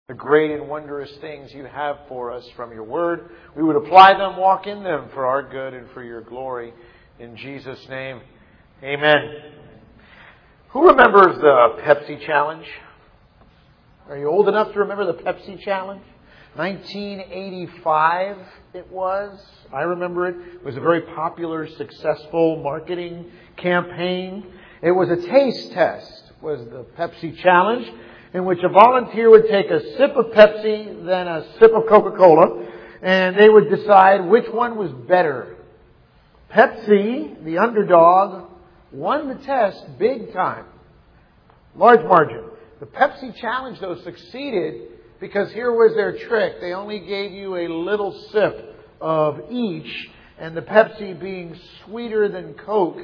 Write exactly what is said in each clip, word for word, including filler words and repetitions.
the great and wondrous things you have for us from your word. We would apply them, walk in them for our good and for your glory. In Jesus' name, amen. Who remembers the Pepsi Challenge? Are you old enough to remember the Pepsi Challenge? nineteen eighty-five it was. I remember it. It was a very popular, successful marketing campaign. It was a taste test, was the Pepsi Challenge, in which a volunteer would take a sip of Pepsi, then a sip of Coca-Cola, and they would decide which one was better. Pepsi, the underdog, won the test big time. Large margin. The Pepsi Challenge, though, succeeded because here was their trick. They only gave you a little sip of each, and the Pepsi, being sweeter than Coke,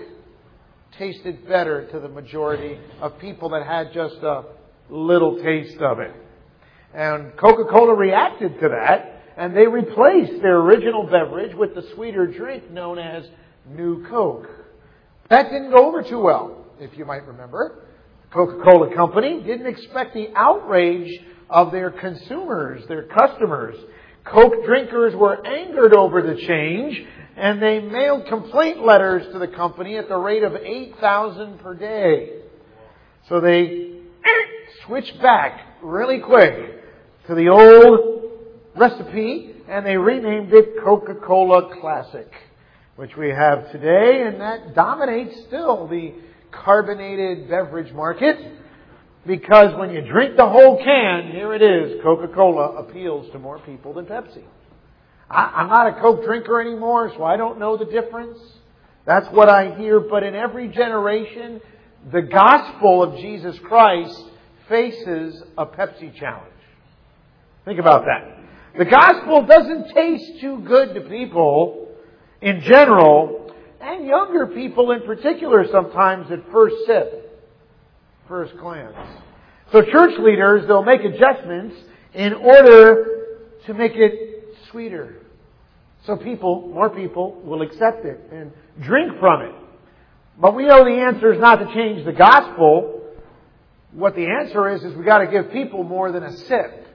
tasted better to the majority of people that had just a little taste of it. And Coca-Cola reacted to that, and they replaced their original beverage with the sweeter drink known as New Coke. That didn't go over too well, if you might remember. The Coca-Cola Company didn't expect the outrage of their consumers, their customers. Coke drinkers were angered over the change, and they mailed complaint letters to the company at the rate of eight thousand per day. So they switched back really quick to the old recipe, and they renamed it Coca-Cola Classic, which we have today, and that dominates still the carbonated beverage market, because when you drink the whole can, here it is, Coca-Cola appeals to more people than Pepsi. I, I'm not a Coke drinker anymore, so I don't know the difference. That's what I hear, but in every generation, the gospel of Jesus Christ faces a Pepsi challenge. Think about that. The gospel doesn't taste too good to people in general, and younger people in particular sometimes at first sip, first glance. So church leaders, they'll make adjustments in order to make it sweeter. So people, more people, will accept it and drink from it. But we know the answer is not to change the gospel. What the answer is, is we got to give people more than a sip,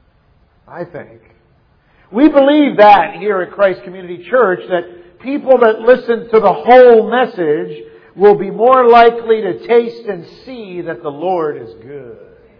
I think. We believe that here at Christ Community Church, that people that listen to the whole message will be more likely to taste and see that the Lord is good.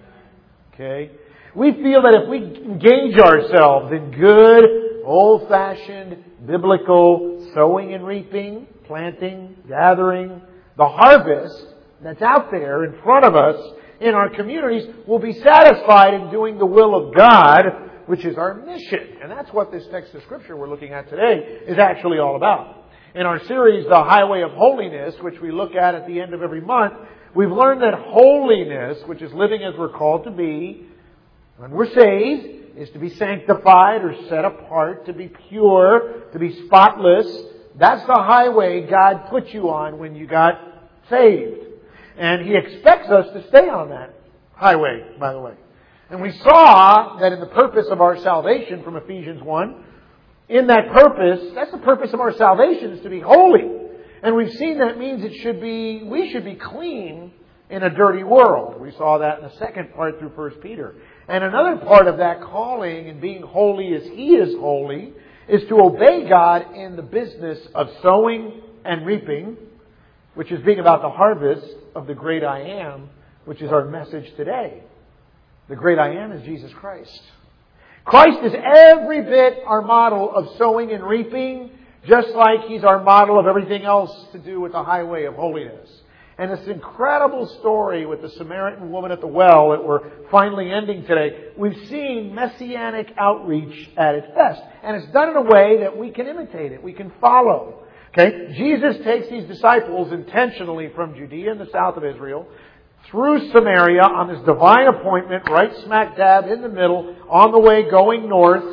Okay? We feel that if we engage ourselves in good, old-fashioned, biblical sowing and reaping, planting, gathering, the harvest that's out there in front of us in our communities, we'll be satisfied in doing the will of God, which is our mission. And that's what this text of Scripture we're looking at today is actually all about. In our series, The Highway of Holiness, which we look at at the end of every month, we've learned that holiness, which is living as we're called to be, when we're saved, is to be sanctified or set apart, to be pure, to be spotless. That's the highway God put you on when you got saved. And He expects us to stay on that highway, by the way. And we saw that in the purpose of our salvation from Ephesians one, in that purpose, that's the purpose of our salvation, is to be holy. And we've seen that means it should be, we should be clean in a dirty world. We saw that in the second part through First Peter. And another part of that calling and being holy as He is holy is to obey God in the business of sowing and reaping, which is being about the harvest of the great I Am, which is our message today. The great I Am is Jesus Christ. Christ is every bit our model of sowing and reaping, just like He's our model of everything else to do with the highway of holiness. And this incredible story with the Samaritan woman at the well that we're finally ending today, we've seen messianic outreach at its best. And it's done in a way that we can imitate it, we can follow. Okay? Jesus takes these disciples intentionally from Judea and the south of Israel through Samaria on this divine appointment, right smack dab in the middle, on the way going north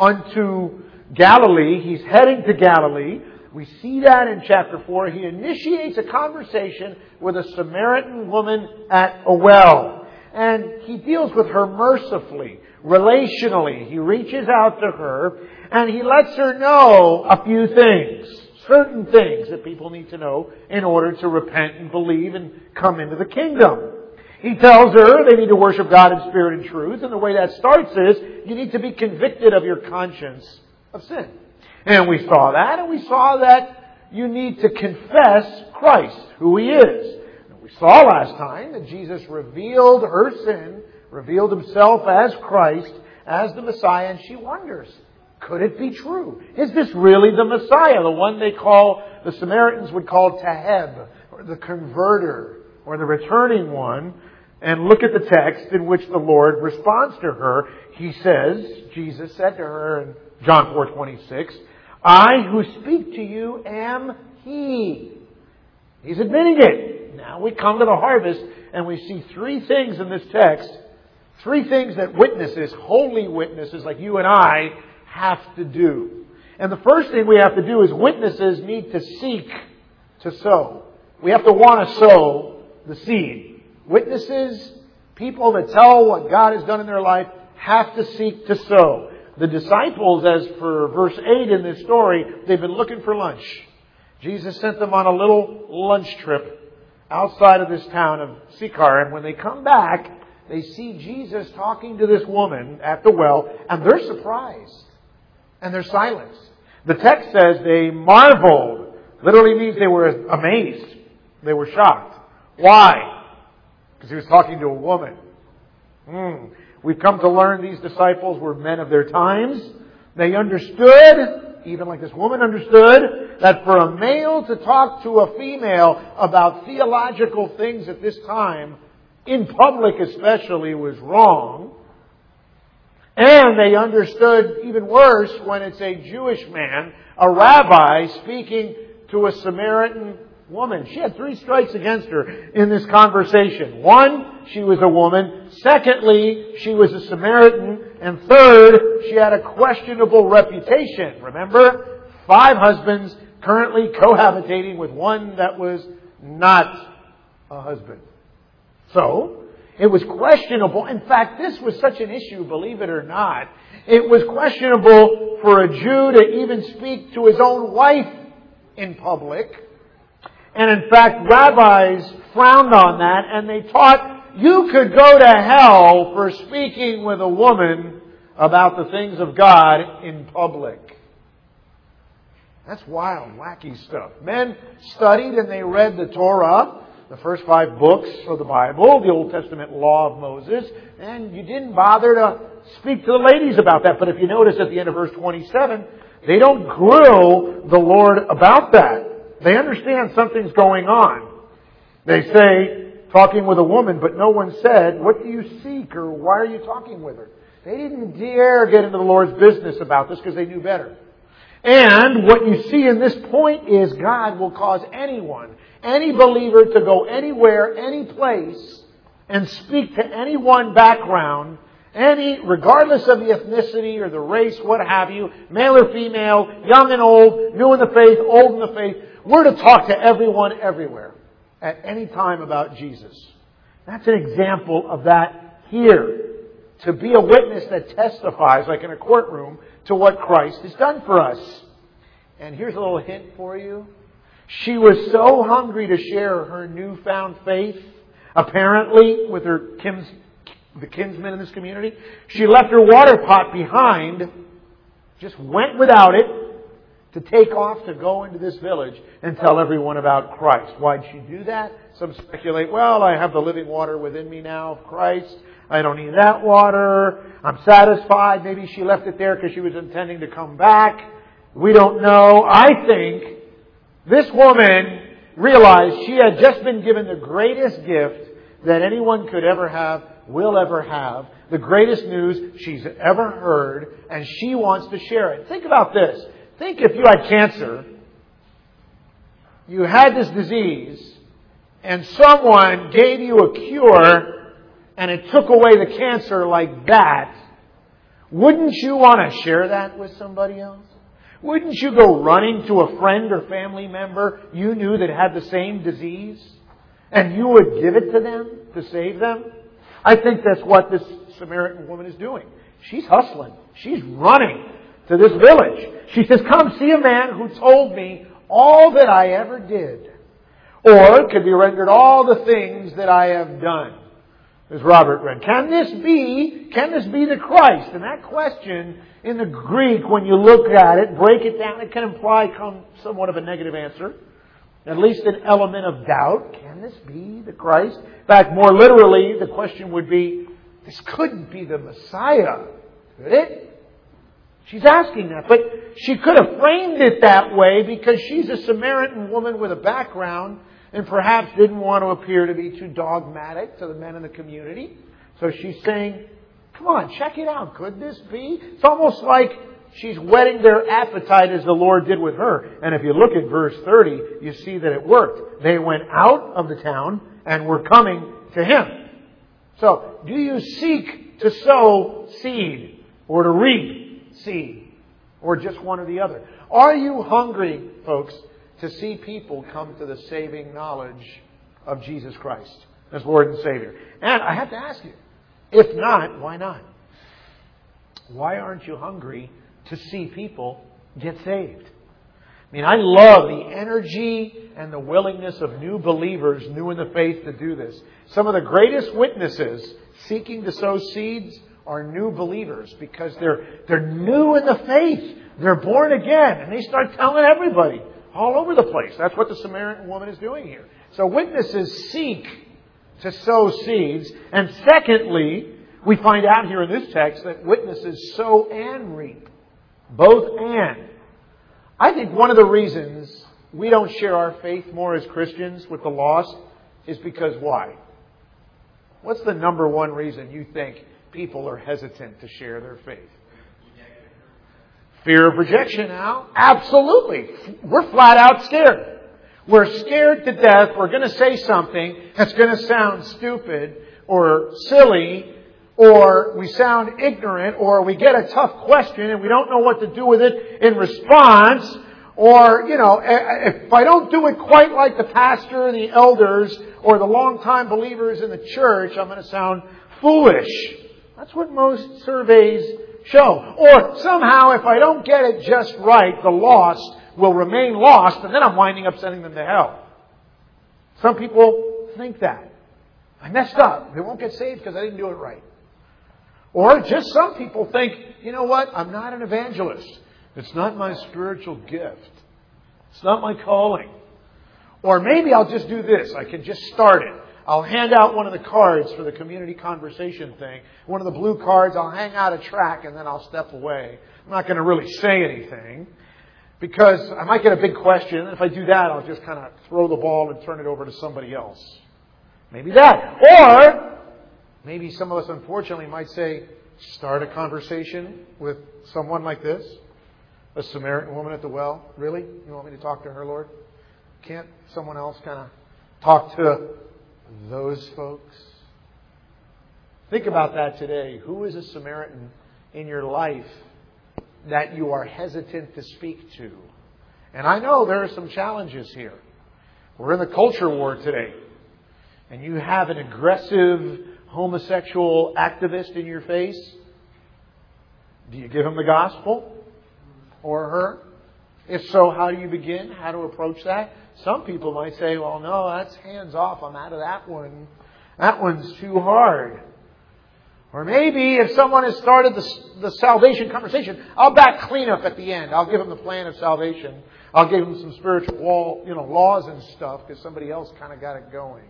unto Galilee. He's heading to Galilee. We see that in chapter four. He initiates a conversation with a Samaritan woman at a well. And He deals with her mercifully, relationally. He reaches out to her and He lets her know a few things. Certain things that people need to know in order to repent and believe and come into the kingdom. He tells her they need to worship God in spirit and truth. And the way that starts is you need to be convicted of your conscience of sin. And we saw that. And we saw that you need to confess Christ, who He is. And we saw last time that Jesus revealed her sin, revealed Himself as Christ, as the Messiah. And she wonders, could it be true? Is this really the Messiah? The one they call, the Samaritans would call Taheb, or the converter, or the returning one. And look at the text in which the Lord responds to her. He says, Jesus said to her in John four twenty-six, I who speak to you am He. He's admitting it. Now we come to the harvest and we see three things in this text. Three things that witnesses, holy witnesses like you and I, have to do. And the first thing we have to do is witnesses need to seek to sow. We have to want to sow the seed. Witnesses, people that tell what God has done in their life, have to seek to sow. The disciples, as for verse eight in this story, they've been looking for lunch. Jesus sent them on a little lunch trip outside of this town of Sychar. And when they come back, they see Jesus talking to this woman at the well, and they're surprised. And they're silenced. The text says they marveled. Literally means they were amazed. They were shocked. Why? Because He was talking to a woman. Hmm. We've come to learn these disciples were men of their times. They understood, even like this woman understood, that for a male to talk to a female about theological things at this time, in public especially, was wrong. And they understood even worse when it's a Jewish man, a rabbi, speaking to a Samaritan woman. She had three strikes against her in this conversation. One, she was a woman. Secondly, she was a Samaritan. And third, she had a questionable reputation. Remember? Five husbands currently cohabitating with one that was not a husband. So, it was questionable. In fact, this was such an issue, believe it or not. It was questionable for a Jew to even speak to his own wife in public. And in fact, rabbis frowned on that, and they taught you could go to hell for speaking with a woman about the things of God in public. That's wild, wacky stuff. Men studied and they read the Torah, the first five books of the Bible, the Old Testament law of Moses, and you didn't bother to speak to the ladies about that. But if you notice at the end of verse twenty-seven, they don't grill the Lord about that. They understand something's going on. They say, talking with a woman, but no one said, what do you seek, or why are you talking with her? They didn't dare get into the Lord's business about this because they knew better. And what you see in this point is God will cause anyone, any believer to go anywhere, any place, and speak to any one background, any, regardless of the ethnicity or the race, what have you, male or female, young and old, new in the faith, old in the faith. We're to talk to everyone everywhere at any time about Jesus. That's an example of that here. To be a witness that testifies, like in a courtroom, to what Christ has done for us. And here's a little hint for you. She was so hungry to share her newfound faith, apparently, with her kins, the kinsmen in this community. She left her water pot behind, just went without it, to take off to go into this village and tell everyone about Christ. Why'd she do that? Some speculate, well, I have the living water within me now of Christ. I don't need that water. I'm satisfied. Maybe she left it there because she was intending to come back. We don't know. I think this woman realized she had just been given the greatest gift that anyone could ever have, will ever have. The greatest news she's ever heard. And she wants to share it. Think about this. Think if you had cancer, you had this disease, and someone gave you a cure, and it took away the cancer like that. Wouldn't you want to share that with somebody else? Wouldn't you go running to a friend or family member you knew that had the same disease, and you would give it to them to save them? I think that's what this Samaritan woman is doing. She's hustling. She's running to this village. She says, come see a man who told me all that I ever did. Or it could be rendered all the things that I have done. as Robert read. Can this be, can this be the Christ? And that question in the Greek, when you look at it, break it down, it can imply somewhat of a negative answer. At least an element of doubt. Can this be the Christ? In fact, more literally, the question would be, this couldn't be the Messiah, could it? She's asking that. But she could have framed it that way because she's a Samaritan woman with a background and perhaps didn't want to appear to be too dogmatic to the men in the community. So she's saying, come on, check it out. Could this be? It's almost like she's whetting their appetite as the Lord did with her. And if you look at verse thirty, you see that it worked. They went out of the town and were coming to Him. So, do you seek to sow seed or to reap seed? Or just one or the other? Are you hungry, folks, to see people come to the saving knowledge of Jesus Christ as Lord and Savior? And I have to ask you, if not, why not? Why aren't you hungry to see people get saved? I mean, I love the energy and the willingness of new believers, new in the faith, to do this. Some of the greatest witnesses seeking to sow seeds are new believers because they're they're new in the faith. They're born again, and they start telling everybody all over the place. That's what the Samaritan woman is doing here. So witnesses seek to sow seeds. And secondly, we find out here in this text that witnesses sow and reap. Both and. I think one of the reasons we don't share our faith more as Christians with the lost is because why? What's the number one reason you think people are hesitant to share their faith? Fear of rejection, Al? Absolutely. We're flat out scared. We're scared to death. We're going to say something that's going to sound stupid or silly, or we sound ignorant, or we get a tough question and we don't know what to do with it in response. Or, you know, if I don't do it quite like the pastor, the elders, or the longtime believers in the church, I'm going to sound foolish. That's what most surveys show. Or somehow, if I don't get it just right, the lost will remain lost, and then I'm winding up sending them to hell. Some people think that. I messed up. They won't get saved because I didn't do it right. Or just some people think, you know what? I'm not an evangelist. It's not my spiritual gift. It's not my calling. Or maybe I'll just do this. I can just start it. I'll hand out one of the cards for the community conversation thing. One of the blue cards, I'll hang out a track and then I'll step away. I'm not going to really say anything because I might get a big question. And if I do that, I'll just kind of throw the ball and turn it over to somebody else. Maybe that. Or maybe some of us, unfortunately, might say, start a conversation with someone like this. A Samaritan woman at the well. Really? You want me to talk to her, Lord? Can't someone else kind of talk to those folks? Think about that today. Who is a Samaritan in your life that you are hesitant to speak to? And I know there are some challenges here. We're in the culture war today. And you have an aggressive homosexual activist in your face. Do you give him the gospel? Or her? If so, how do you begin? How to approach that? Some people might say, well, no, that's hands off. I'm out of that one. That one's too hard. Or maybe if someone has started the, the salvation conversation, I'll back clean up at the end. I'll give them the plan of salvation. I'll give them some spiritual wall, you know, laws and stuff because somebody else kind of got it going.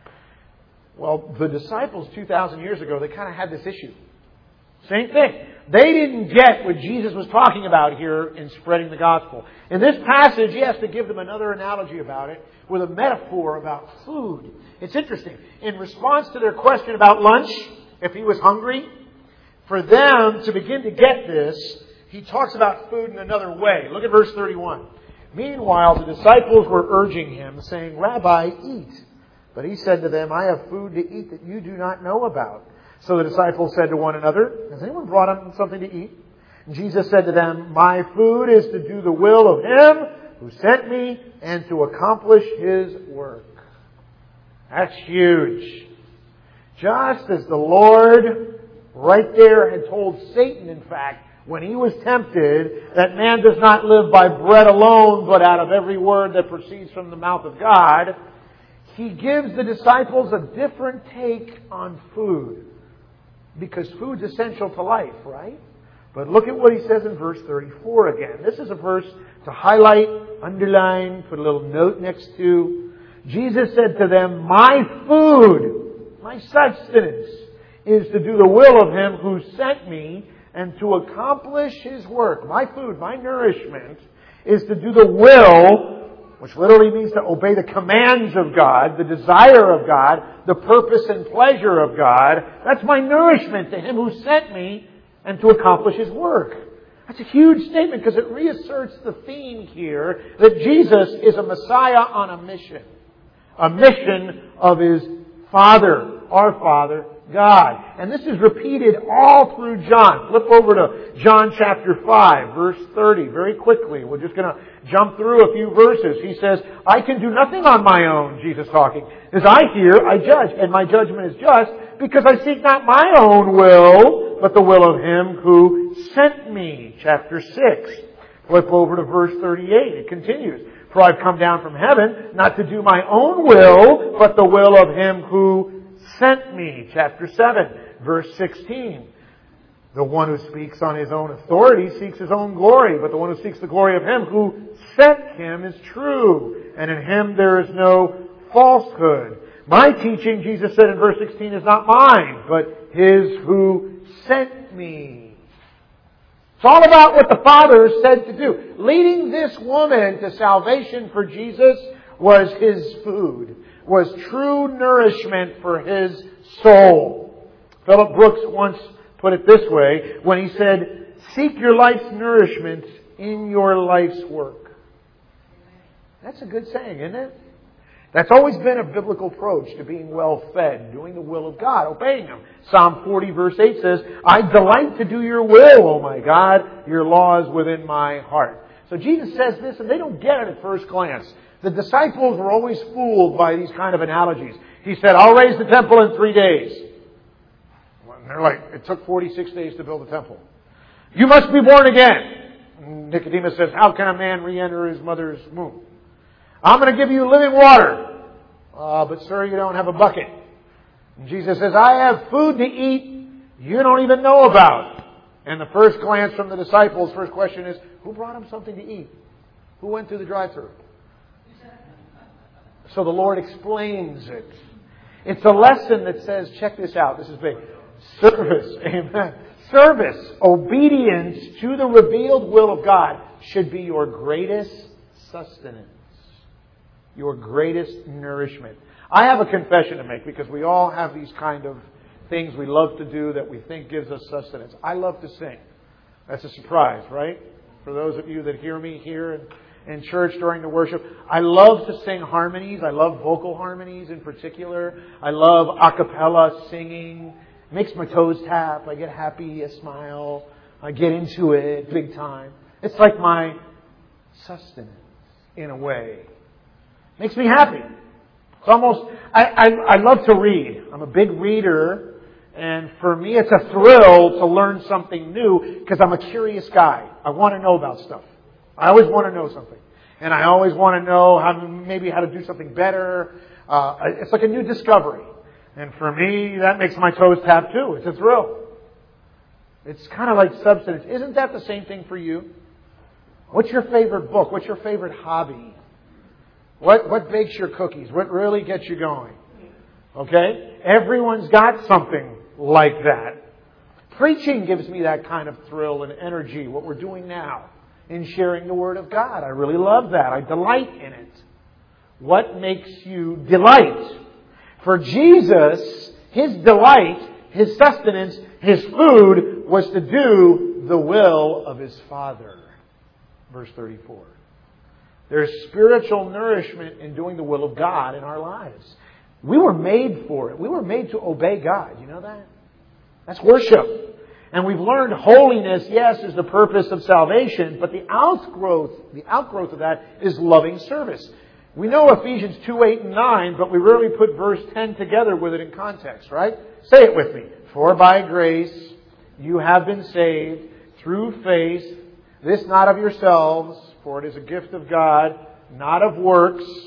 Well, the disciples two thousand years ago, they kind of had this issue. Same thing. They didn't get what Jesus was talking about here in spreading the gospel. In this passage, he has to give them another analogy about it with a metaphor about food. It's interesting. In response to their question about lunch, if he was hungry, for them to begin to get this, he talks about food in another way. Look at verse thirty-one. Meanwhile, the disciples were urging him, saying, Rabbi, eat. But he said to them, I have food to eat that you do not know about. So the disciples said to one another, has anyone brought them something to eat? And Jesus said to them, my food is to do the will of Him who sent me and to accomplish His work. That's huge. Just as the Lord right there had told Satan, in fact, when he was tempted, that man does not live by bread alone, but out of every word that proceeds from the mouth of God. He gives the disciples a different take on food. Because food's essential to life, right? But look at what he says in verse thirty-four again. This is a verse to highlight, underline, put a little note next to. Jesus said to them, "My food, my sustenance, is to do the will of Him who sent me and to accomplish His work." My food, my nourishment, is to do the will, which literally means to obey the commands of God, the desire of God, the purpose and pleasure of God. That's my nourishment to Him who sent me and to accomplish His work. That's a huge statement because it reasserts the theme here that Jesus is a Messiah on a mission. A mission of His Father, our Father, God. And this is repeated all through John. Flip over to John chapter five, verse thirty, very quickly. We're just going to jump through a few verses. He says, "I can do nothing on my own," Jesus talking. "As I hear, I judge, and my judgment is just, because I seek not my own will, but the will of Him who sent me." Chapter six. Flip over to verse thirty-eight. It continues. "For I've come down from heaven, not to do my own will, but the will of Him who sent me." Chapter seven, verse sixteen. "The one who speaks on his own authority seeks his own glory, but the one who seeks the glory of Him who sent him is true, and in Him there is no falsehood. My teaching," Jesus said in verse sixteen, "is not mine, but His who sent me." It's all about what the Father said to do. Leading this woman to salvation for Jesus was His food, was true nourishment for His soul. Philip Brooks once put it this way when he said, "Seek your life's nourishment in your life's work." That's a good saying, isn't it? That's always been a biblical approach to being well fed, doing the will of God, obeying Him. Psalm forty verse eight says, "I delight to do your will, O my God, your law is within my heart." So Jesus says this and they don't get it at first glance. The disciples were always fooled by these kind of analogies. He said, "I'll raise the temple in three days. And they're like, "It took forty-six days to build the temple." "You must be born again." And Nicodemus says, "How can a man re-enter his mother's womb?" "I'm going to give you living water." Uh, but sir, you don't have a bucket. And Jesus says, "I have food to eat you don't even know about." And the first glance from the disciples, first question is, who brought him something to eat? Who went through the drive-thru? So the Lord explains it. It's a lesson that says, check this out, this is big. Service, amen. Service, obedience to the revealed will of God should be your greatest sustenance. Your greatest nourishment. I have a confession to make because we all have these kind of things we love to do that we think gives us sustenance. I love to sing. That's a surprise, right? For those of you that hear me here in, in church during the worship, I love to sing harmonies. I love vocal harmonies in particular. I love a cappella singing. It makes my toes tap. I get happy, I smile. I get into it big time. It's like my sustenance in a way. Makes me happy. It's almost, I, I, I love to read. I'm a big reader. And for me, it's a thrill to learn something new because I'm a curious guy. I want to know about stuff. I always want to know something. And I always want to know how maybe how to do something better. Uh, it's like a new discovery. And for me, that makes my toes tap too. It's a thrill. It's kind of like substance. Isn't that the same thing for you? What's your favorite book? What's your favorite hobby? What what bakes your cookies? What really gets you going? Okay? Everyone's got something like that. Preaching gives me that kind of thrill and energy, what we're doing now in sharing the Word of God. I really love that. I delight in it. What makes you delight? For Jesus, His delight, His sustenance, His food was to do the will of His Father. Verse thirty-four. There's spiritual nourishment in doing the will of God in our lives. We were made for it. We were made to obey God. You know that? That's worship. And we've learned holiness, yes, is the purpose of salvation, but the outgrowth, the outgrowth of that is loving service. We know Ephesians two, eight, and nine, but we rarely put verse ten together with it in context, right? Say it with me. For by grace you have been saved through faith, this not of yourselves, for it is a gift of God, not of works,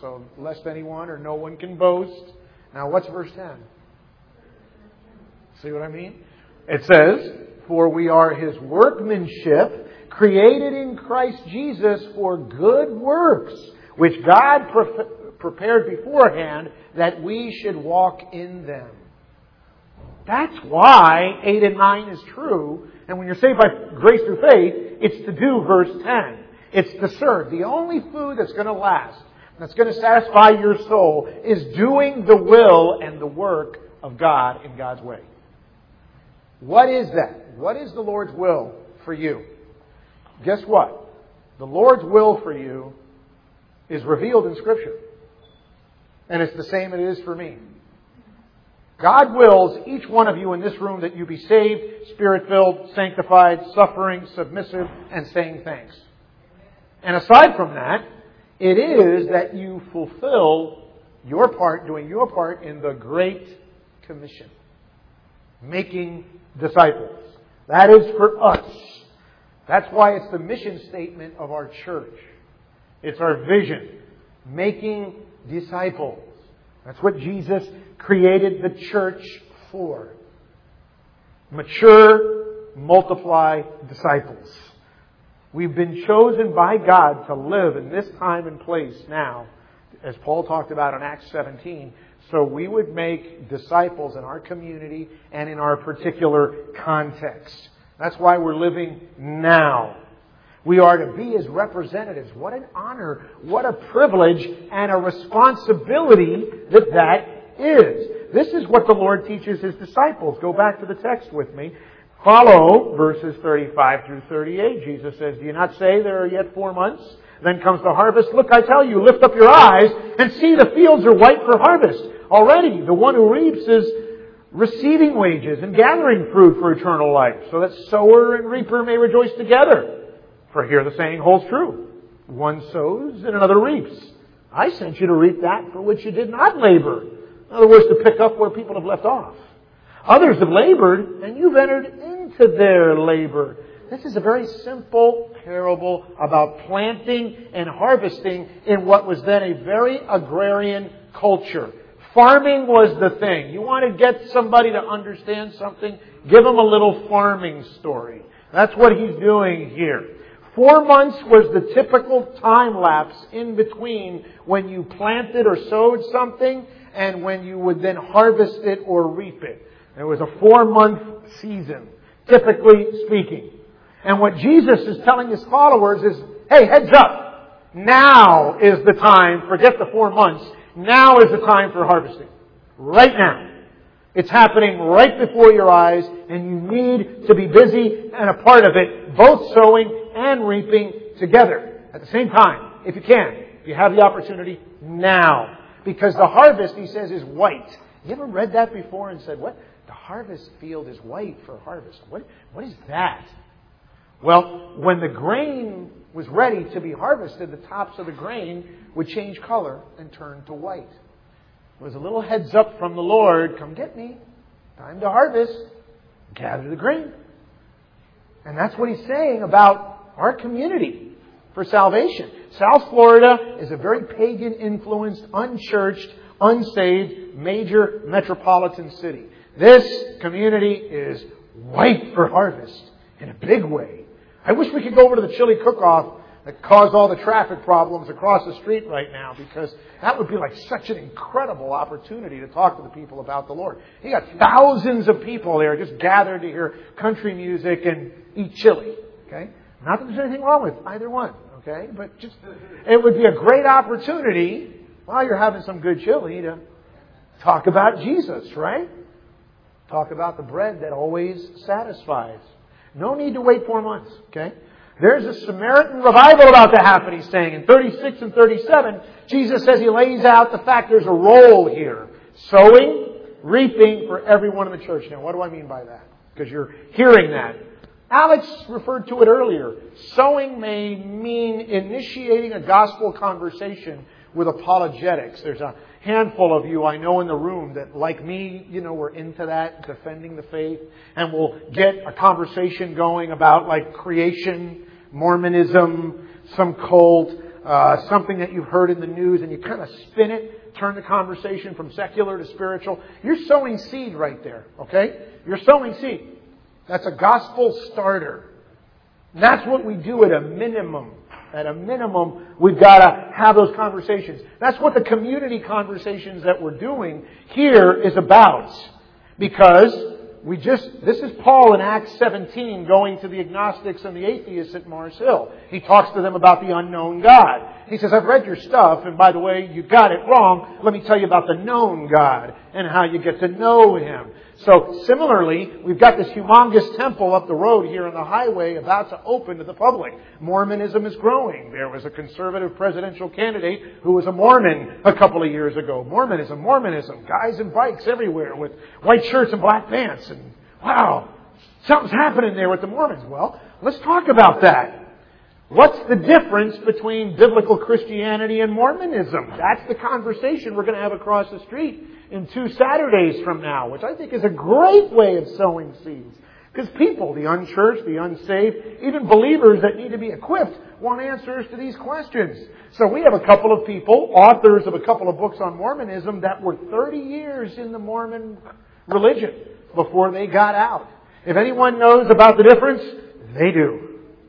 so lest anyone or no one can boast. Now, what's verse ten? See what I mean? It says, for we are His workmanship, created in Christ Jesus for good works, which God pre- prepared beforehand that we should walk in them. That's why eight and nine is true. And when you're saved by grace through faith, it's to do verse ten. It's to serve. The only food that's going to last, that's going to satisfy your soul, is doing the will and the work of God in God's way. What is that? What is the Lord's will for you? Guess what? The Lord's will for you is revealed in Scripture. And it's the same it is for me. God wills each one of you in this room that you be saved, Spirit-filled, sanctified, suffering, submissive, and saying thanks. And aside from that, it is that you fulfill your part, doing your part in the Great Commission. Making disciples. That is for us. That's why it's the mission statement of our church. It's our vision. Making disciples. That's what Jesus created the church for. Mature, multiply disciples. We've been chosen by God to live in this time and place now, as Paul talked about in Acts seventeen, so we would make disciples in our community and in our particular context. That's why we're living now. We are to be His representatives. What an honor, what a privilege, and a responsibility that that is. This is what the Lord teaches His disciples. Go back to the text with me. Follow verses thirty-five through thirty-eight. Jesus says, do you not say there are yet four months? Then comes the harvest. Look, I tell you, lift up your eyes and see the fields are white for harvest. Already, the one who reaps is receiving wages and gathering fruit for eternal life, so that sower and reaper may rejoice together. For here the saying holds true. One sows and another reaps. I sent you to reap that for which you did not labor. In other words, to pick up where people have left off. Others have labored, and you've entered into their labor. This is a very simple parable about planting and harvesting in what was then a very agrarian culture. Farming was the thing. You want to get somebody to understand something? Give them a little farming story. That's what he's doing here. Four months was the typical time lapse in between when you planted or sowed something and when you would then harvest it or reap it. There was a four-month season, typically speaking. And what Jesus is telling His followers is, hey, heads up. Now is the time. Forget the four months. Now is the time for harvesting. Right now. It's happening right before your eyes, and you need to be busy and a part of it, both sowing and reaping together at the same time, if you can. If you have the opportunity, now. Because the harvest, he says, is white. You ever read that before and said, what? The harvest field is white for harvest. What? What is that? Well, when the grain was ready to be harvested, the tops of the grain would change color and turn to white. It was a little heads up from the Lord. Come get me. Time to harvest. Gather the grain. And that's what he's saying about our community for salvation. South Florida is a very pagan-influenced, unchurched, unsaved, major metropolitan city. This community is white for harvest in a big way. I wish we could go over to the chili cook-off that caused all the traffic problems across the street right now, because that would be like such an incredible opportunity to talk to the people about the Lord. You got thousands of people there just gathered to hear country music and eat chili. Okay? Not that there's anything wrong with either one. Okay? But just, it would be a great opportunity while you're having some good chili to talk about Jesus, right? Talk about the bread that always satisfies. No need to wait four months, okay? There's a Samaritan revival about to happen, he's saying. In thirty-six and thirty-seven, Jesus says he lays out the fact there's a role here. Sowing, reaping for everyone in the church. Now, what do I mean by that? Because you're hearing that. Alex referred to it earlier. Sowing may mean initiating a gospel conversation with apologetics. There's a handful of you I know in the room that, like me, you know, we're into that, defending the faith. And we'll get a conversation going about like creation, Mormonism, some cult, uh, something that you've heard in the news and you kind of spin it, turn the conversation from secular to spiritual. You're sowing seed right there, okay? You're sowing seed. That's a gospel starter. And that's what we do at a minimum. At a minimum, we've got to have those conversations. That's what the community conversations that we're doing here is about. Because we just, this is Paul in Acts seventeen going to the agnostics and the atheists at Mars Hill. He talks to them about the unknown God. He says, I've read your stuff, and by the way, you got it wrong. Let me tell you about the known God and how you get to know Him. So similarly, we've got this humongous temple up the road here on the highway about to open to the public. Mormonism is growing. There was a conservative presidential candidate who was a Mormon a couple of years ago. Mormonism, Mormonism, guys in bikes everywhere with white shirts and black pants. And wow, something's happening there with the Mormons. Well, let's talk about that. What's the difference between biblical Christianity and Mormonism? That's the conversation we're going to have across the street in two Saturdays from now, which I think is a great way of sowing seeds. Because people, the unchurched, the unsaved, even believers that need to be equipped, want answers to these questions. So we have a couple of people, authors of a couple of books on Mormonism, that were thirty years in the Mormon religion before they got out. If anyone knows about the difference, they do.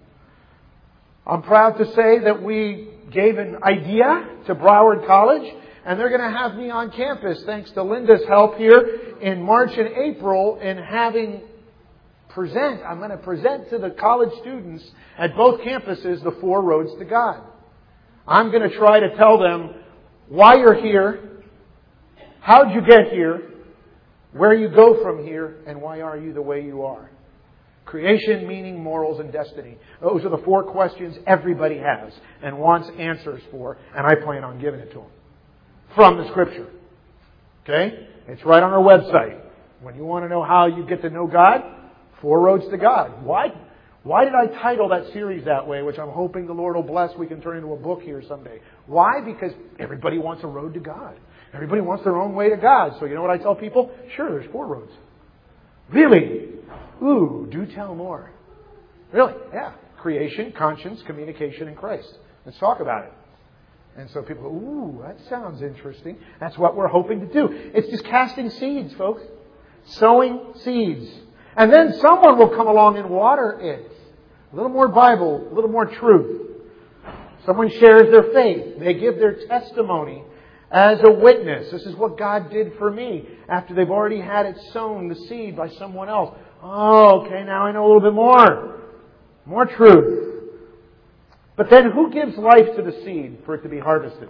I'm proud to say that we gave an idea to Broward College, and they're going to have me on campus, thanks to Linda's help here, in March and April, in having present, I'm going to present to the college students at both campuses the four roads to God. I'm going to try to tell them why you're here, how'd you get here, where you go from here, and why are you the way you are. Creation, meaning, morals, and destiny. Those are the four questions everybody has and wants answers for, and I plan on giving it to them. From the Scripture. Okay? It's right on our website. When you want to know how you get to know God, Four Roads to God. Why? Why did I title that series that way, which I'm hoping the Lord will bless we can turn into a book here someday? Why? Because everybody wants a road to God. Everybody wants their own way to God. So you know what I tell people? Sure, there's four roads. Really? Ooh, do tell more. Really? Yeah. Creation, conscience, communication, and Christ. Let's talk about it. And so people go, ooh, that sounds interesting. That's what we're hoping to do. It's just casting seeds, folks. Sowing seeds. And then someone will come along and water it. A little more Bible, a little more truth. Someone shares their faith. They give their testimony as a witness. This is what God did for me after they've already had it sown, the seed, by someone else. Oh, okay, now I know a little bit more. More truth. But then who gives life to the seed for it to be harvested?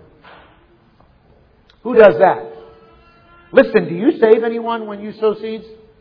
Who does that? Listen, do you save anyone when you sow seeds?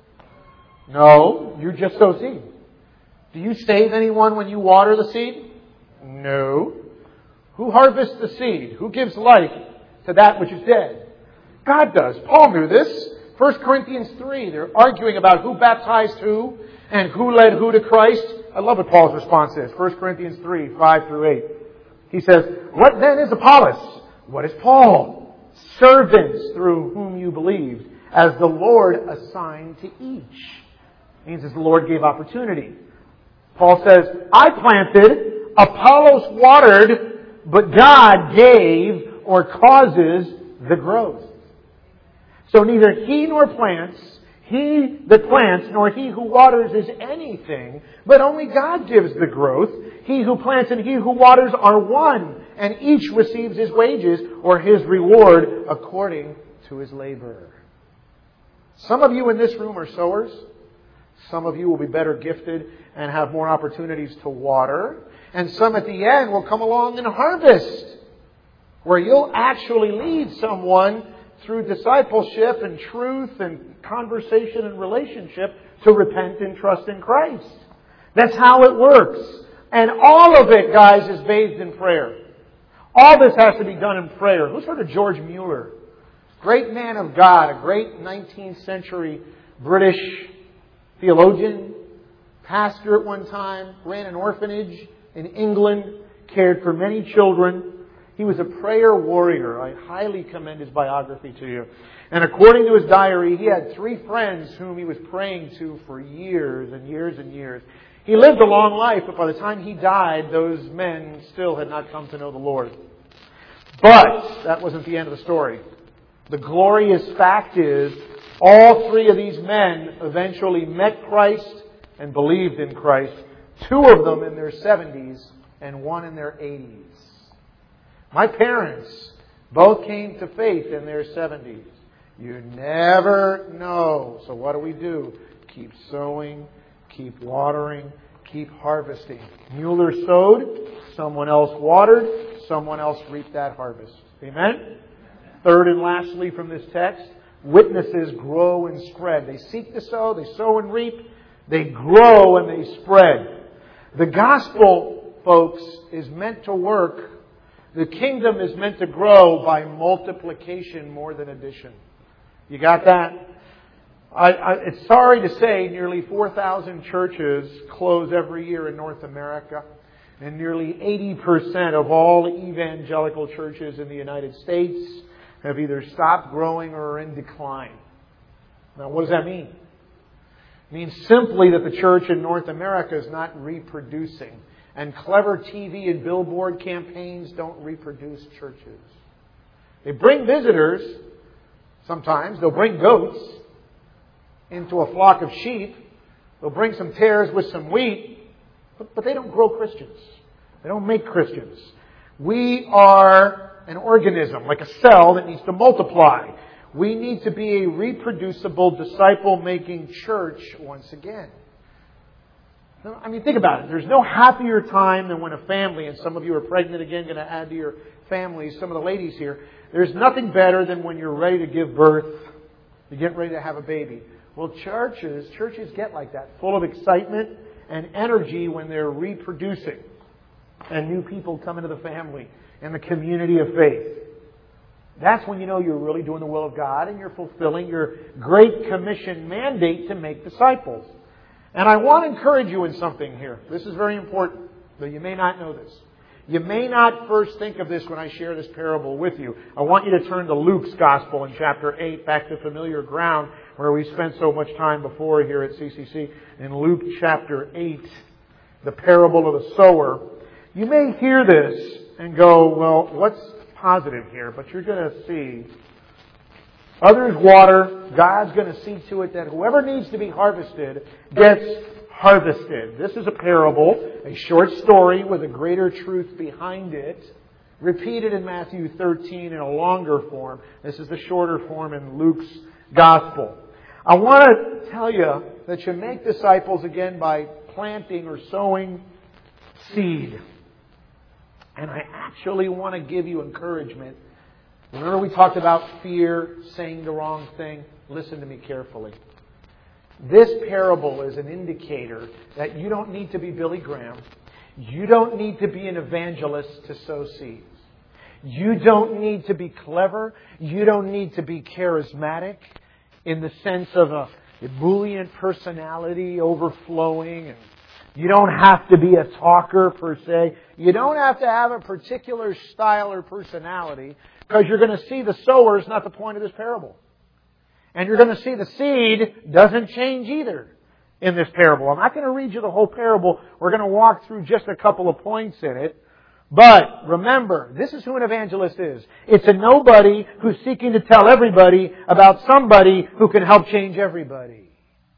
No, you just sow seed. Do you save anyone when you water the seed? No. Who harvests the seed? Who gives life to that which is dead? God does. Paul knew this. First Corinthians three, they're arguing about who baptized who and who led who to Christ. I love what Paul's response is. First Corinthians three, five through eight. He says, what then is Apollos? What is Paul? Servants through whom you believed, as the Lord assigned to each. It means as the Lord gave opportunity. Paul says, I planted, Apollos watered, but God gave or causes the growth. So neither he nor plants, he that plants, nor he who waters is anything, but only God gives the growth. He who plants and he who waters are one, and each receives his wages or his reward according to his labor. Some of you in this room are sowers. Some of you will be better gifted and have more opportunities to water. And some at the end will come along and harvest, where you'll actually lead someone through discipleship and truth and conversation and relationship to repent and trust in Christ. That's how it works. And all of it, guys, is bathed in prayer. All this has to be done in prayer. Who's heard of George Mueller? Great man of God, a great nineteenth century British theologian, pastor at one time, ran an orphanage in England, cared for many children. He was a prayer warrior. I highly commend his biography to you. And according to his diary, he had three friends whom he was praying to for years and years and years. He lived a long life, but by the time he died, those men still had not come to know the Lord. But that wasn't the end of the story. The glorious fact is, all three of these men eventually met Christ and believed in Christ. Two of them in their seventies and one in their eighties. My parents both came to faith in their seventies. You never know. So what do we do? Keep sowing, keep watering, keep harvesting. Mueller sowed, someone else watered, someone else reaped that harvest. Amen? Third and lastly from this text, witnesses grow and spread. They seek to sow, they sow and reap, they grow and they spread. The gospel, folks, is meant to work. The kingdom is meant to grow by multiplication more than addition. You got that? I, I, it's sorry to say nearly four thousand churches close every year in North America. And nearly eighty percent of all evangelical churches in the United States have either stopped growing or are in decline. Now, what does that mean? It means simply that the church in North America is not reproducing. And clever T V and billboard campaigns don't reproduce churches. They bring visitors. Sometimes they'll bring goats into a flock of sheep. They'll bring some tares with some wheat. But, but they don't grow Christians. They don't make Christians. We are an organism, like a cell that needs to multiply. We need to be a reproducible, disciple-making church once again. I mean, think about it. There's no happier time than when a family, and some of you are pregnant again, going to add to your families, some of the ladies here. There's nothing better than when you're ready to give birth. You're getting ready to have a baby. Well, churches, churches get like that, full of excitement and energy when they're reproducing. And new people come into the family and the community of faith. That's when you know you're really doing the will of God and you're fulfilling your Great Commission mandate to make disciples. And I want to encourage you in something here. This is very important, though you may not know this. You may not first think of this when I share this parable with you. I want you to turn to Luke's Gospel in chapter eight, back to familiar ground where we spent so much time before here at C C C. In Luke chapter eight, the parable of the sower. You may hear this and go, well, what's positive here? But you're going to see others water. God's going to see to it that whoever needs to be harvested gets harvested. This is a parable, a short story with a greater truth behind it, repeated in Matthew thirteen in a longer form. This is the shorter form in Luke's Gospel. I want to tell you that you make disciples again by planting or sowing seed. And I actually want to give you encouragement. Remember we talked about fear, saying the wrong thing? Listen to me carefully. This parable is an indicator that you don't need to be Billy Graham. You don't need to be an evangelist to sow seeds. You don't need to be clever. You don't need to be charismatic in the sense of a ebullient personality overflowing. And you don't have to be a talker per se. You don't have to have a particular style or personality, because you're going to see the sower is not the point of this parable. And you're going to see the seed doesn't change either in this parable. I'm not going to read you the whole parable. We're going to walk through just a couple of points in it. But remember, this is who an evangelist is. It's a nobody who's seeking to tell everybody about somebody who can help change everybody.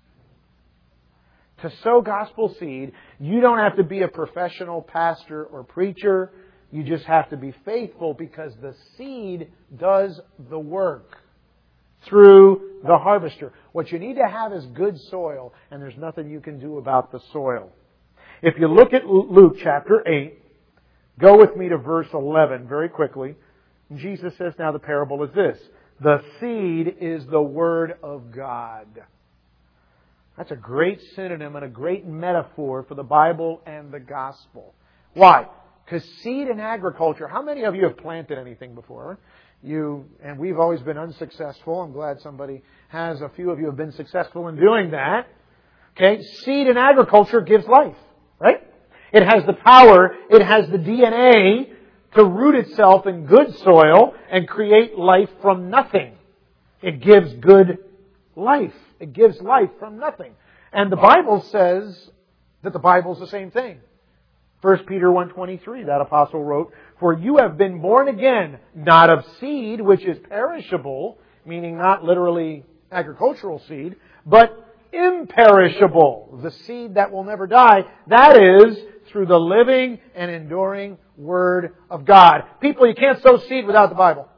To sow gospel seed, you don't have to be a professional pastor or preacher. You just have to be faithful, because the seed does the work through the harvester. What you need to have is good soil, and there's nothing you can do about the soil. If you look at Luke chapter eight, go with me to verse eleven very quickly. Jesus says, now the parable is this: the seed is the Word of God. That's a great synonym and a great metaphor for the Bible and the gospel. Why? Because seed in agriculture, how many of you have planted anything before? You, and we've always been unsuccessful. I'm glad somebody has. A few of you have been successful in doing that. Okay, seed in agriculture gives life, right? It has the power, it has the D N A to root itself in good soil and create life from nothing. It gives good life. It gives life from nothing. And the Bible says that the Bible's the same thing. First Peter one twenty-three, that apostle wrote, "For you have been born again, not of seed, which is perishable," meaning not literally agricultural seed, but imperishable, the seed that will never die. That is, through the living and enduring Word of God. People, you can't sow seed without the Bible.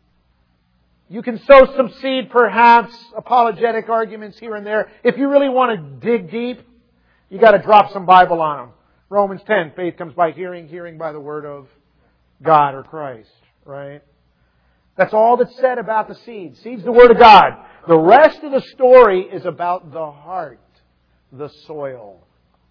You can sow some seed, perhaps, apologetic arguments here and there. If you really want to dig deep, you got to drop some Bible on them. Romans ten, faith comes by hearing, hearing by the Word of God or Christ, right? That's all that's said about the seed. Seed's the Word of God. The rest of the story is about the heart, the soil.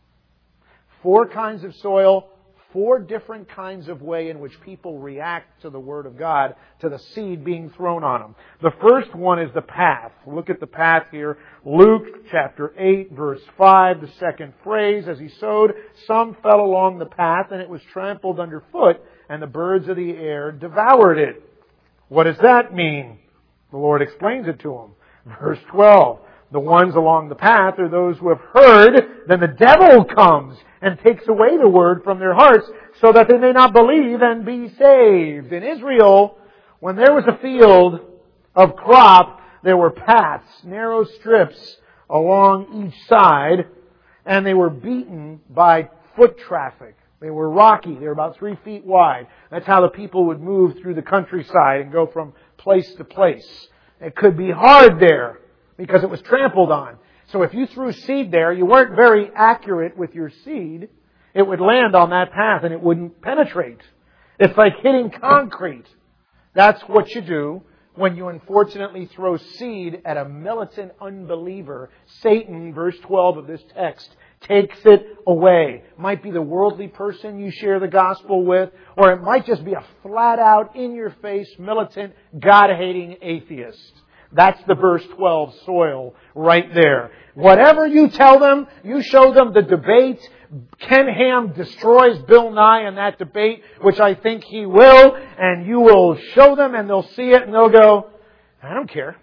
Four kinds of soil, four different kinds of way in which people react to the Word of God, to the seed being thrown on them. The first one is the path. Look at the path here. Luke chapter eight, verse five, the second phrase, "As he sowed, some fell along the path, and it was trampled underfoot, and the birds of the air devoured it." What does that mean? The Lord explains it to him. Verse twelve, "The ones along the path are those who have heard, then the devil comes and takes away the word from their hearts, so that they may not believe and be saved." In Israel, when there was a field of crop, there were paths, narrow strips along each side, and they were beaten by foot traffic. They were rocky. They were about three feet wide. That's how the people would move through the countryside and go from place to place. It could be hard there because it was trampled on. So if you threw seed there, you weren't very accurate with your seed. It would land on that path and it wouldn't penetrate. It's like hitting concrete. That's what you do when you unfortunately throw seed at a militant unbeliever. Satan, verse twelve of this text, takes it away. Might be the worldly person you share the gospel with, or it might just be a flat-out, in-your-face, militant, God-hating atheist. That's the verse twelve soil right there. Whatever you tell them, you show them the debate. Ken Ham destroys Bill Nye in that debate, which I think he will, and you will show them and they'll see it and they'll go, "I don't care.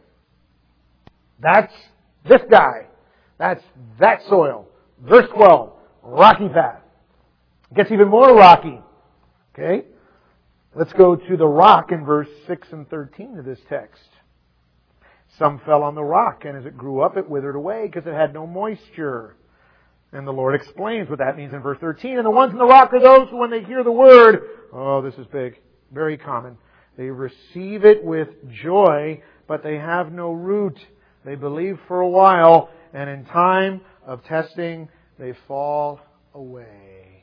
That's this guy. That's that soil." Verse twelve, rocky path. It gets even more rocky. Okay? Let's go to the rock in verse six and thirteen of this text. "Some fell on the rock, and as it grew up, it withered away because it had no moisture." And the Lord explains what that means in verse thirteen. "And the ones in the rock are those who, when they hear the word," oh, this is big, very common, "they receive it with joy, but they have no root. They believe for a while, and in time of testing, they fall away."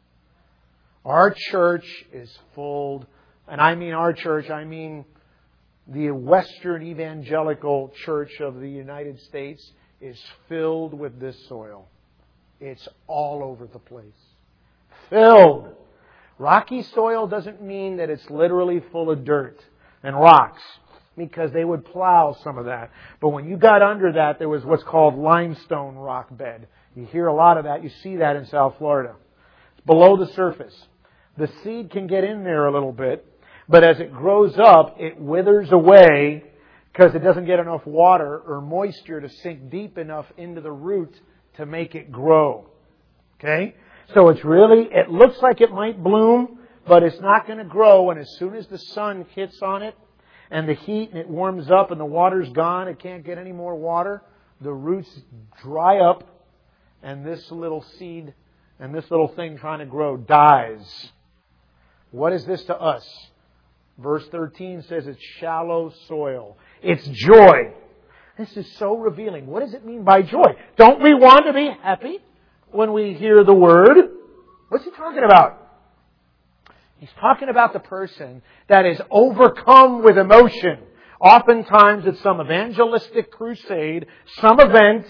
Our church is full, and I mean our church, I mean the Western Evangelical Church of the United States is filled with this soil. It's all over the place. Filled. Rocky soil doesn't mean that it's literally full of dirt and rocks, because they would plow some of that. But when you got under that, there was what's called limestone rock bed. You hear a lot of that. You see that in South Florida. It's below the surface. The seed can get in there a little bit, but as it grows up, it withers away because it doesn't get enough water or moisture to sink deep enough into the root to make it grow. Okay? So it's really, it looks like it might bloom, but it's not going to grow. And as soon as the sun hits on it, and the heat, and it warms up, and the water's gone, it can't get any more water, the roots dry up, and this little seed and this little thing trying to grow dies. What is this to us? Verse thirteen says it's shallow soil. It's joy. This is so revealing. What does it mean by joy? Don't we want to be happy when we hear the Word? What's he talking about? He's talking about the person that is overcome with emotion. Oftentimes it's some evangelistic crusade, some event,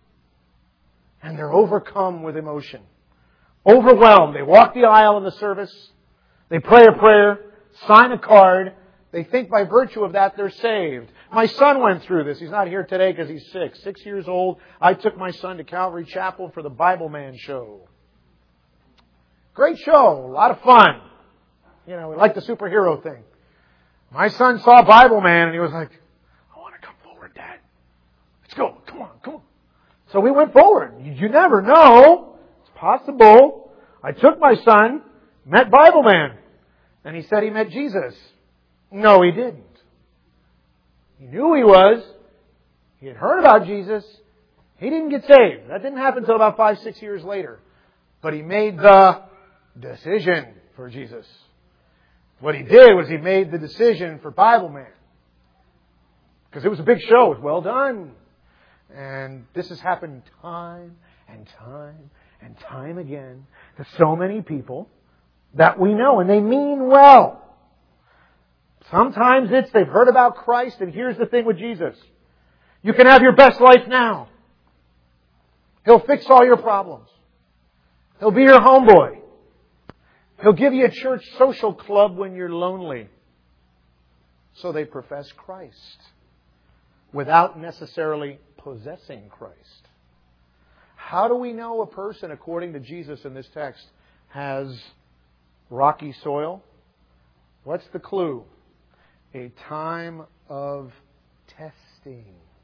and they're overcome with emotion. Overwhelmed. They walk the aisle in the service. They pray a prayer, sign a card. They think by virtue of that they're saved. My son went through this. He's not here today because he's sick. Six years old. I took my son to Calvary Chapel for the Bible Man show. Great show. A lot of fun. You know, we like the superhero thing. My son saw Bible Man and he was like, "I want to come forward, Dad. Let's go. Come on, come on." So we went forward. You never know. possible. I took my son, met Bible Man, and he said he met Jesus. No, he didn't. He knew who he was. He had heard about Jesus. He didn't get saved. That didn't happen until about five, six years later. But he made the decision for Jesus. What he did was he made the decision for Bible Man. Because it was a big show. It was well done. And this has happened time and time and time again to so many people that we know. And they mean well. Sometimes it's they've heard about Christ, and here's the thing with Jesus. You can have your best life now. He'll fix all your problems. He'll be your homeboy. He'll give you a church social club when you're lonely. So they profess Christ without necessarily possessing Christ. How do we know a person, according to Jesus in this text, has rocky soil? What's the clue? A time of testing.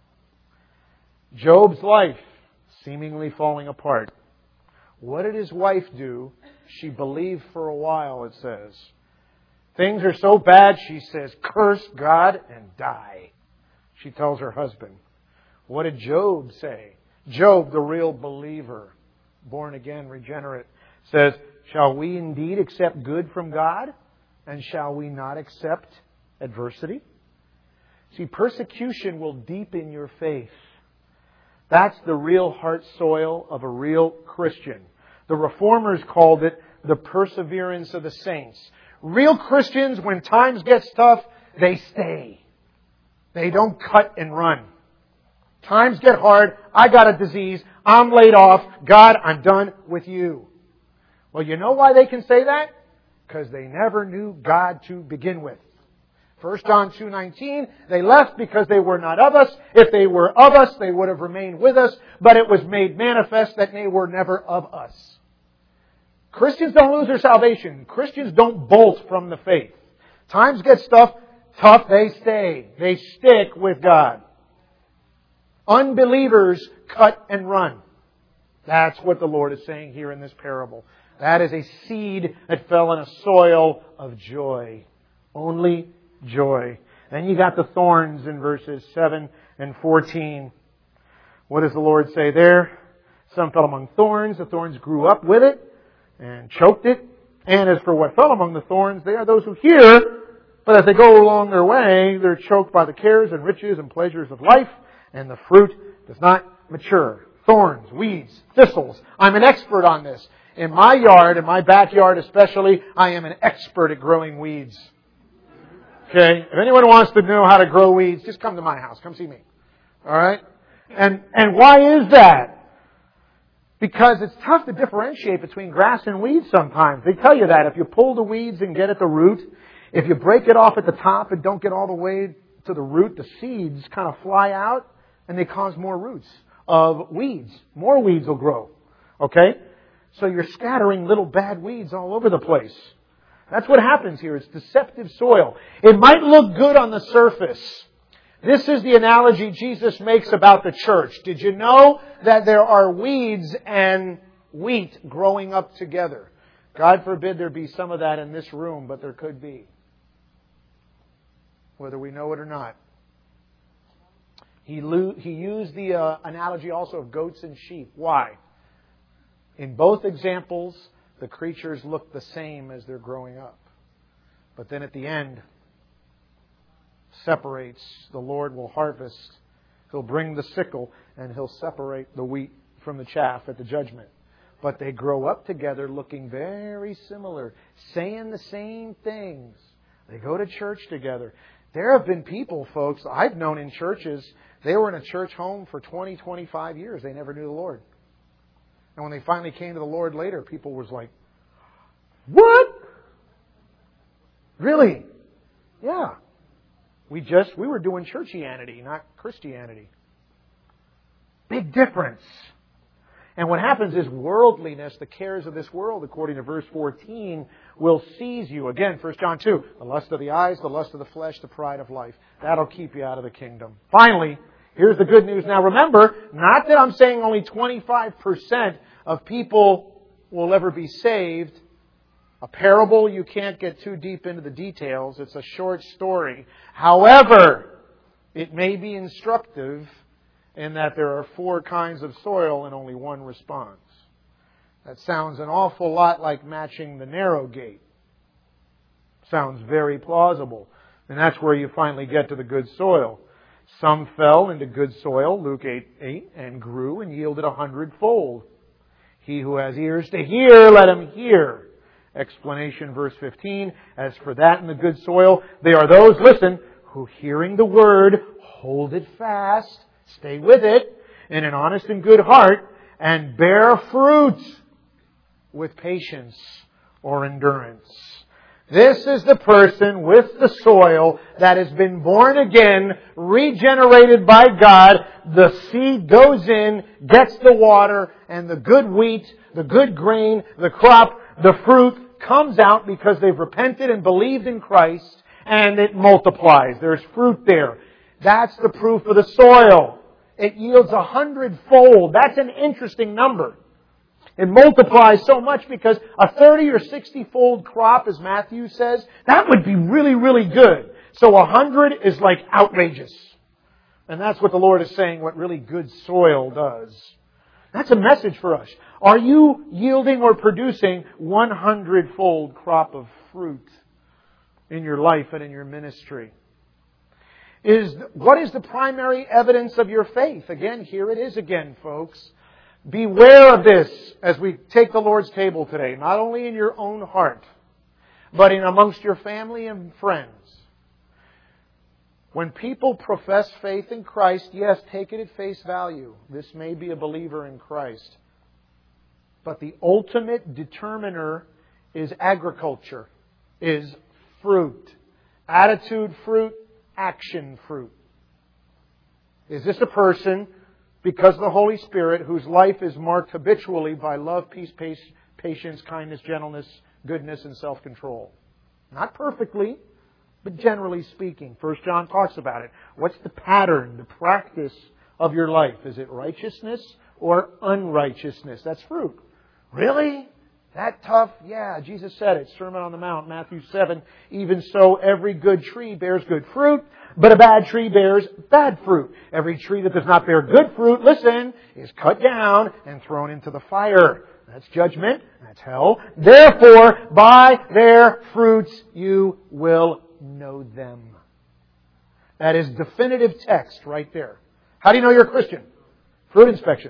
Job's life seemingly falling apart. What did his wife do? She believed for a while, it says. Things are so bad, she says, curse God and die. She tells her husband. What did Job say? Job, the real believer, born again, regenerate, says, shall we indeed accept good from God? And shall we not accept adversity? See, persecution will deepen your faith. That's the real heart soil of a real Christian. The Reformers called it the perseverance of the saints. Real Christians, when times get tough, they stay. They don't cut and run. Times get hard. I got a disease. I'm laid off. God, I'm done with you. Well, you know why they can say that? Because they never knew God to begin with. First John two nineteen, they left because they were not of us. If they were of us, they would have remained with us. But it was made manifest that they were never of us. Christians don't lose their salvation. Christians don't bolt from the faith. Times get stuff tough, they stay. They stick with God. Unbelievers cut and run. That's what the Lord is saying here in this parable. That is a seed that fell in a soil of joy. Only joy. Then you got the thorns in verses seven and fourteen. What does the Lord say there? Some fell among thorns. The thorns grew up with it and choked it. And as for what fell among the thorns, they are those who hear, but as they go along their way, they're choked by the cares and riches and pleasures of life, and the fruit does not mature. Thorns, weeds, thistles. I'm an expert on this. In my yard, in my backyard especially, I am an expert at growing weeds. Okay? If anyone wants to know how to grow weeds, just come to my house. Come see me. Alright? And, and why is that? Because it's tough to differentiate between grass and weeds sometimes. They tell you that. If you pull the weeds and get at the root, if you break it off at the top and don't get all the way to the root, the seeds kind of fly out and they cause more roots of weeds. More weeds will grow. Okay? So you're scattering little bad weeds all over the place. That's what happens here. It's deceptive soil. It might look good on the surface. This is the analogy Jesus makes about the church. Did you know that there are weeds and wheat growing up together? God forbid there be some of that in this room, but there could be. Whether we know it or not. He, lo- he used the uh, analogy also of goats and sheep. Why? In both examples, the creatures look the same as they're growing up. But then at the end, separates. The Lord will harvest. He'll bring the sickle and He'll separate the wheat from the chaff at the judgment. But they grow up together looking very similar, saying the same things. They go to church together. There have been people, folks, I've known in churches, they were in a church home for twenty, twenty-five years. They never knew the Lord. And when they finally came to the Lord later, people was like, what? Really? Yeah. We just, we were doing churchianity, not Christianity. Big difference. And what happens is worldliness, the cares of this world, according to verse fourteen, will seize you. Again, First John two, the lust of the eyes, the lust of the flesh, the pride of life. That'll keep you out of the kingdom. Finally, here's the good news. Now remember, not that I'm saying only twenty-five percent of people will ever be saved. A parable, you can't get too deep into the details. It's a short story. However, it may be instructive in that there are four kinds of soil and only one response. That sounds an awful lot like matching the narrow gate. Sounds very plausible. And that's where you finally get to the good soil. Some fell into good soil, Luke eight eight, and grew and yielded a hundredfold. He who has ears to hear, let him hear. Explanation, verse fifteen. As for that in the good soil, they are those, listen, who hearing the word, hold it fast, stay with it, in an honest and good heart, and bear fruit with patience or endurance. This is the person with the soil that has been born again, regenerated by God. The seed goes in, gets the water, and the good wheat, the good grain, the crop, the fruit comes out because they've repented and believed in Christ, and it multiplies. There's fruit there. That's the proof of the soil. It yields a hundredfold. That's an interesting number. It multiplies so much because a thirty or sixty-fold crop, as Matthew says, that would be really, really good. So a hundred is like outrageous. And that's what the Lord is saying, what really good soil does. That's a message for us. Are you yielding or producing one hundred-fold crop of fruit in your life and in your ministry? Is what is the primary evidence of your faith? Again, here it is again, folks. Beware of this as we take the Lord's table today, not only in your own heart, but in amongst your family and friends. When people profess faith in Christ, yes, take it at face value. This may be a believer in Christ. But the ultimate determiner is agriculture, is fruit. Attitude fruit, action fruit. Is this a person, because of the Holy Spirit, whose life is marked habitually by love, peace, patience, kindness, gentleness, goodness, and self-control? Not perfectly, but generally speaking. First John talks about it. What's the pattern, the practice of your life? Is it righteousness or unrighteousness? That's fruit. Really? That tough? Yeah, Jesus said it. Sermon on the Mount, Matthew seven. Even so, every good tree bears good fruit, but a bad tree bears bad fruit. Every tree that does not bear good fruit, listen, is cut down and thrown into the fire. That's judgment. That's hell. Therefore, by their fruits you will know them. That is definitive text right there. How do you know you're a Christian? Fruit inspection.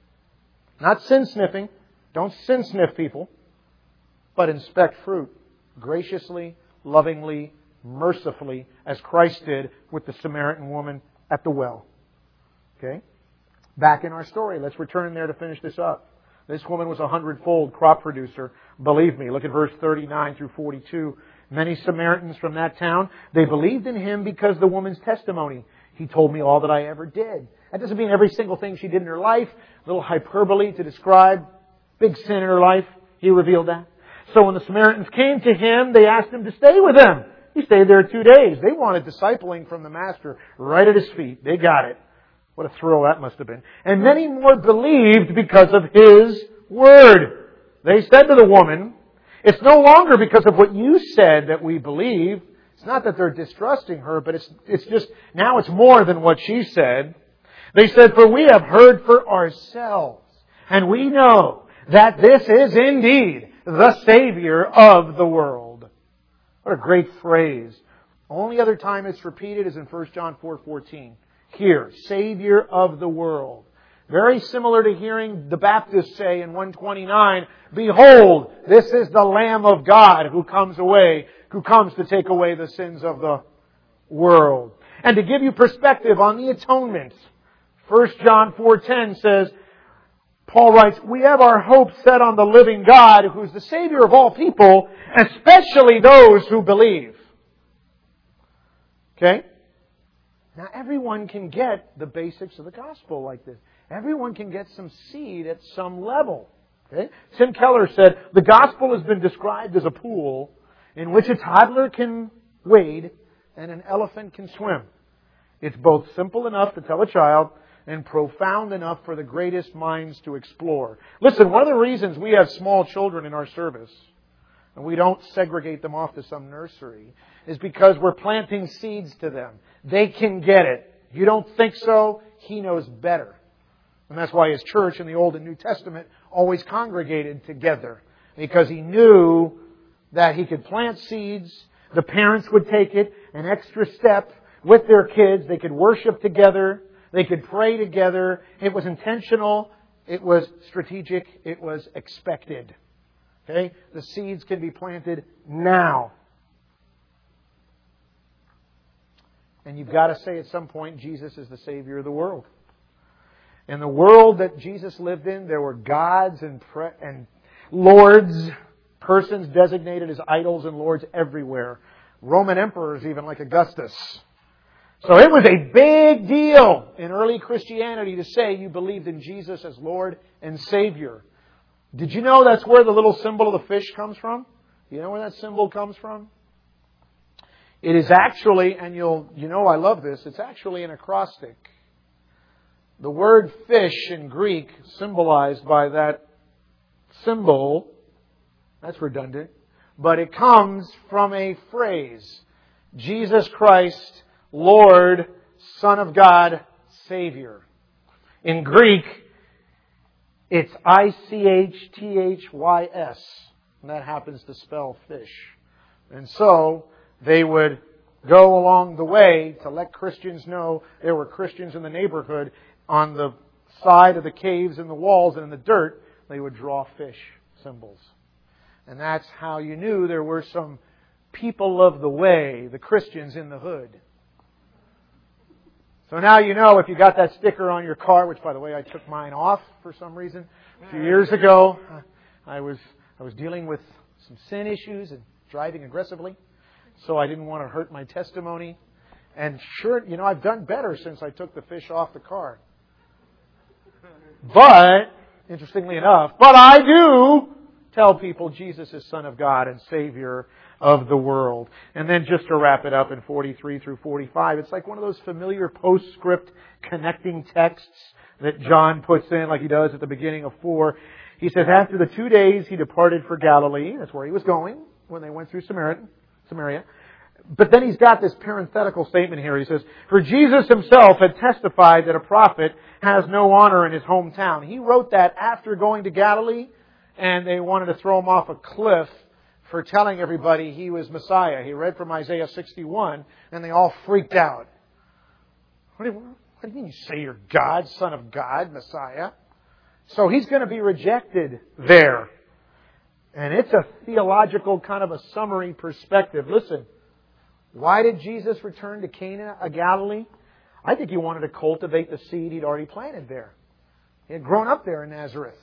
Not sin sniffing. Don't sin sniff people, but inspect fruit graciously, lovingly, mercifully, as Christ did with the Samaritan woman at the well. Okay? Back in our story. Let's return there to finish this up. This woman was a hundredfold crop producer. Believe me. Look at verse thirty-nine through forty-two. Many Samaritans from that town, they believed in him because of the woman's testimony. He told me all that I ever did. That doesn't mean every single thing she did in her life. A little hyperbole to describe big sin in her life. He revealed that. So when the Samaritans came to him, they asked him to stay with them. He stayed there two days. They wanted discipling from the Master right at his feet. They got it. What a thrill that must have been. And many more believed because of his word. They said to the woman, it's no longer because of what you said that we believe. It's not that they're distrusting her, but it's, it's just, now it's more than what she said. They said, for we have heard for ourselves, and we know that this is indeed the Savior of the world. What a great phrase. Only other time it's repeated is in First John four fourteen. Here, Savior of the world. Very similar to hearing the Baptists say in one twenty-nine, behold, this is the Lamb of God who comes away, who comes to take away the sins of the world. And to give you perspective on the atonement, First John four ten says, Paul writes, we have our hope set on the living God, who's the Savior of all people, especially those who believe. Okay? Now everyone can get the basics of the gospel like this. Everyone can get some seed at some level. Okay? Tim Keller said, the gospel has been described as a pool in which a toddler can wade and an elephant can swim. It's both simple enough to tell a child, and profound enough for the greatest minds to explore. Listen, one of the reasons we have small children in our service, and we don't segregate them off to some nursery, is because we're planting seeds to them. They can get it. You don't think so? He knows better. And that's why His church in the Old and New Testament always congregated together. Because He knew that He could plant seeds, the parents would take it an extra step with their kids, they could worship together, they could pray together. It was intentional, it was strategic, it was expected. Okay? The seeds can be planted now. And you've got to say at some point, Jesus is the Savior of the world. In the world that Jesus lived in, there were gods and, pre- and lords, persons designated as idols and lords everywhere. Roman emperors even, like Augustus. So it was a big deal in early Christianity to say you believed in Jesus as Lord and Savior. Did you know that's where the little symbol of the fish comes from? You know where that symbol comes from? It is actually, and you'll, you know I love this, it's actually an acrostic. The word fish in Greek, symbolized by that symbol, that's redundant, but it comes from a phrase. Jesus Christ, Lord, Son of God, Savior. In Greek, it's I C H T H Y S, and that happens to spell fish. And so, they would go along the way to let Christians know there were Christians in the neighborhood. On the side of the caves and the walls and in the dirt, they would draw fish symbols. And that's how you knew there were some people of the way, the Christians in the hood. So now you know if you got that sticker on your car, which by the way I took mine off for some reason a few years ago. I was I was dealing with some sin issues and driving aggressively. So I didn't want to hurt my testimony. And sure, you know, I've done better since I took the fish off the car. But, interestingly enough, but I do tell people Jesus is Son of God and Savior of the world. And then just to wrap it up in forty-three through forty-five, it's like one of those familiar postscript connecting texts that John puts in like he does at the beginning of four. He says, after the two days he departed for Galilee. That's where he was going when they went through Samaria. Samaria. But then he's got this parenthetical statement here. He says, for Jesus Himself had testified that a prophet has no honor in his hometown. He wrote that after going to Galilee, and they wanted to throw him off a cliff for telling everybody He was Messiah. He read from Isaiah sixty-one, and they all freaked out. What do you, what do you mean you say you're God, Son of God, Messiah? So He's going to be rejected there. And it's a theological kind of a summary perspective. Listen, why did Jesus return to Cana of Galilee? I think He wanted to cultivate the seed He'd already planted there. He had grown up there in Nazareth.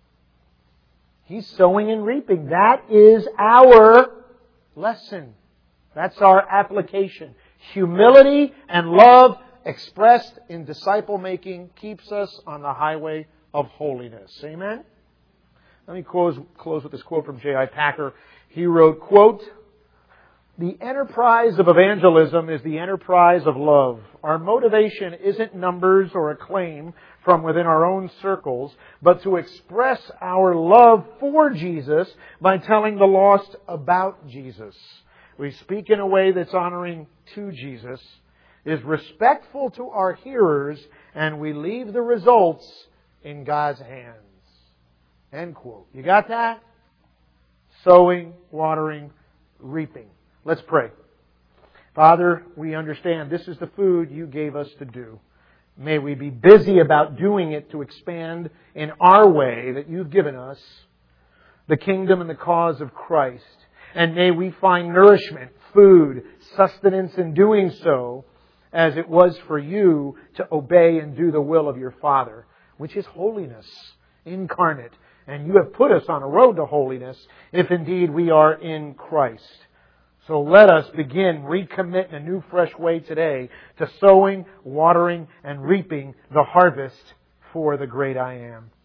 He's sowing and reaping. That is our lesson. That's our application. Humility and love expressed in disciple making keeps us on the highway of holiness. Amen? Let me close, close with this quote from J I Packer. He wrote, quote, the enterprise of evangelism is the enterprise of love. Our motivation isn't numbers or acclaim from within our own circles, but to express our love for Jesus by telling the lost about Jesus. We speak in a way that's honoring to Jesus, is respectful to our hearers, and we leave the results in God's hands. End quote. You got that? Sowing, watering, reaping. Let's pray. Father, we understand this is the food You gave us to do. May we be busy about doing it to expand in our way that You've given us the kingdom and the cause of Christ. And may we find nourishment, food, sustenance in doing so, as it was for You to obey and do the will of Your Father, which is holiness incarnate. And You have put us on a road to holiness if indeed we are in Christ. So let us begin, recommit in a new, fresh way today to sowing, watering, and reaping the harvest for the great I Am.